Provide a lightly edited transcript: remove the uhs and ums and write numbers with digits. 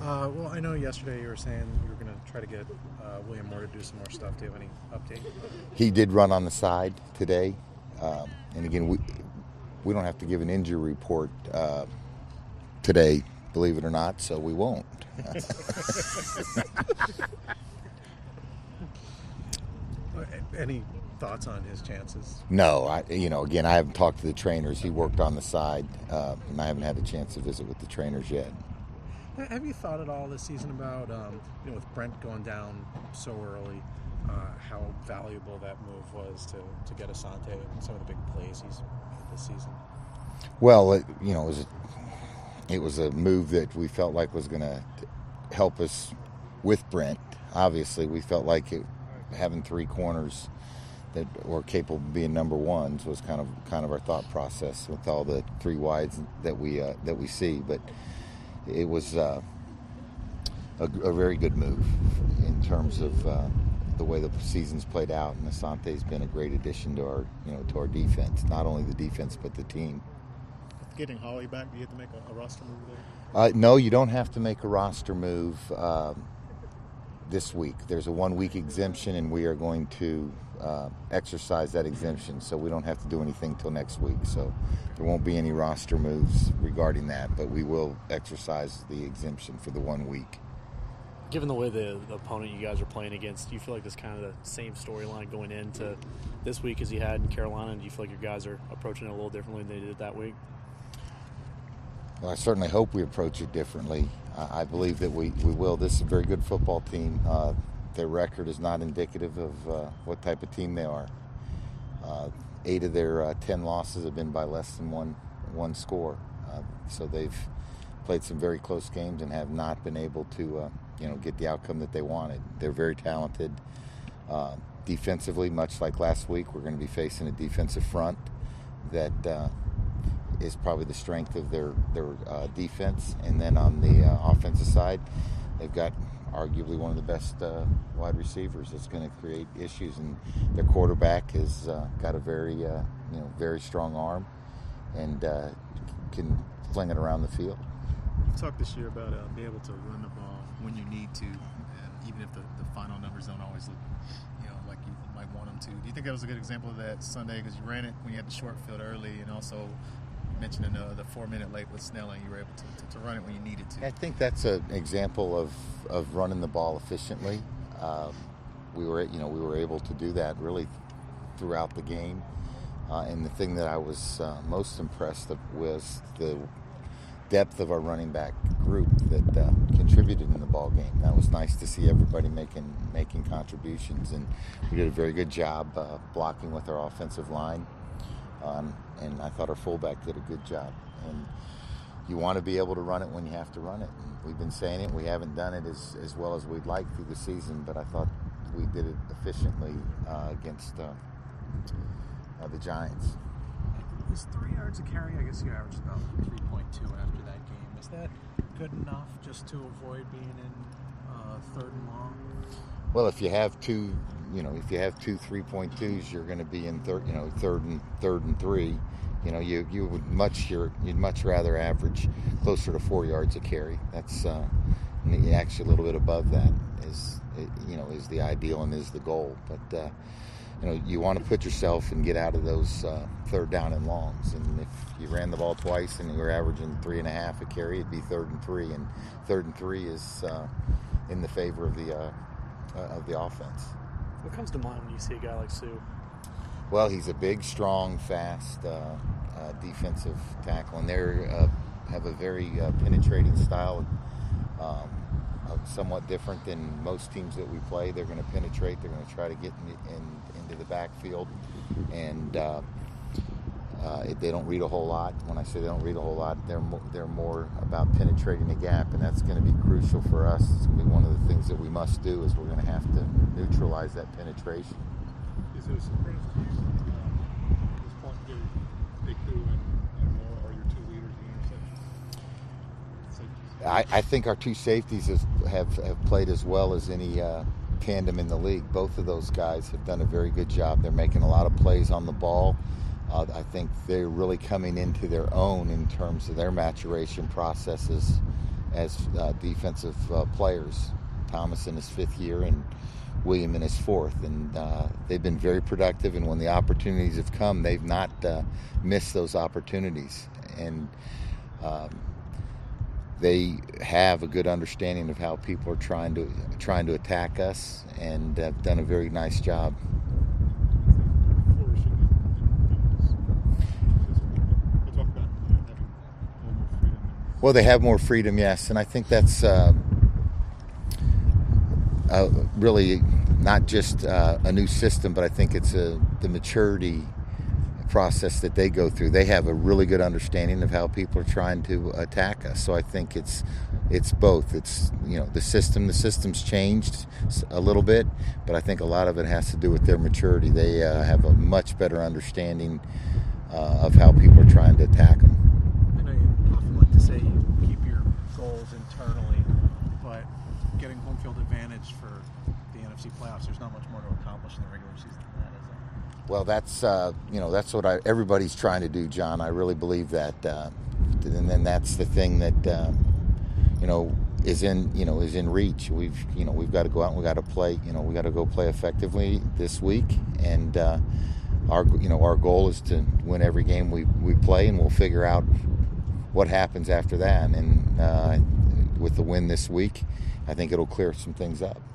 Well, I know yesterday you were saying you were going to try to get William Moore to do some more stuff. Do you have any update? He did run on the side today. And again, we don't have to give an injury report today, believe it or not, so we won't. Any thoughts on his chances? No, again, I haven't talked to the trainers. He worked on the side, and I haven't had a chance to visit with the trainers yet. Have you thought at all this season about, with Brent going down so early, how valuable that move was to get Asante and some of the big plays he's made this season? Well, it was a move that we felt like was going to help us with Brent. Obviously, we felt like having three corners that were capable of being number ones was kind of our thought process with all the three wides that we see. But it was a very good move in terms of the way the season's played out, and Asante's been a great addition to our defense. Not only the defense, but the team. Getting Holly back, do you have to make a roster move there? No, you don't have to make a roster move this week. There's a 1 week exemption, and we are going to exercise that exemption, so we don't have to do anything till next week. So there won't be any roster moves regarding that, but we will exercise the exemption for the 1 week. Given the way the opponent you guys are playing against, do you feel like this kind of the same storyline going into this week as you had in Carolina? And do you feel like your guys are approaching it a little differently than they did that week? Well, I certainly hope we approach it differently. I believe that we will. This is a very good football team. Their record is not indicative of what type of team they are. 8 of their 10 losses have been by less than one score. So they've played some very close games and have not been able to get the outcome that they wanted. They're very talented. Defensively, much like last week, we're going to be facing a defensive front that is probably the strength of their defense. And then on the offensive side, they've got arguably one of the best wide receivers that's going to create issues. And their quarterback has got a very strong arm and can fling it around the field. You've talked this year about being able to run the ball when you need to, even if the final numbers don't always look like you might want them to. Do you think that was a good example of that Sunday? Because you ran it when you had the short field early, and also you mentioned in the 4-minute late with Snelling, you were able to run it when you needed to. I think that's an example of running the ball efficiently. We were able to do that really throughout the game. And the thing that I was most impressed with was the depth of our running back group that contributed in the ball game. That was nice to see everybody making contributions, and we did a very good job blocking with our offensive line. And I thought our fullback did a good job. And you want to be able to run it when you have to run it. And we've been saying it. We haven't done it as well as we'd like through the season, but I thought we did it efficiently against the Giants. Was 3 yards a carry? I guess you averaged about 3.2 after that game. Is that good enough just to avoid being in 3rd and long? Well, if you have two 3.2s, you're going to be in third and 3. You'd much rather average closer to 4 yards a carry. That's actually a little bit above that is the ideal and is the goal. But you want to put yourself and get out of those 3rd down and longs. And if you ran the ball twice and you were averaging 3.5 a carry, it'd be 3rd and 3. And 3rd and 3 is in the favor of the offense. What comes to mind when you see a guy like Sue? Well, he's a big, strong, fast defensive tackle, and they have a very penetrating style. Somewhat different than most teams that we play. They're going to penetrate. They're going to try to get into the backfield, and they don't read a whole lot. When I say they don't read a whole lot, they're more about penetrating the gap, and that's going to be crucial for us. It's going to be one of the things that we must do is we're going to have to neutralize that penetration. Is it a surprise to you at this point to get Deku and Moore are your 2 leaders in interceptions? I think our 2 safeties have played as well as any tandem in the league. Both of those guys have done a very good job. They're making a lot of plays on the ball. I think they're really coming into their own in terms of their maturation processes as defensive players. Thomas in his 5th year and William in his 4th, and they've been very productive, and when the opportunities have come, they've not missed those opportunities, and they have a good understanding of how people are trying to attack us, and have done a very nice job. Well, they have more freedom, yes, and I think that's really not just a new system, but I think it's the maturity process that they go through. They have a really good understanding of how people are trying to attack us. So I think it's both. It's, the system's changed a little bit, but I think a lot of it has to do with their maturity. They have a much better understanding of how people are trying to attack them. I know you often like to say you keep your goals internally, but getting home field advantage for the NFC playoffs, there's not much more to accomplish in the regular season than that, is there? Well, that's what everybody's trying to do, John. I really believe that, and then that's the thing that is in reach. We've got to go out and we got to play. We got to go play effectively this week, and our goal is to win every game we play, and we'll figure out what happens after that. And with the win this week, I think it'll clear some things up.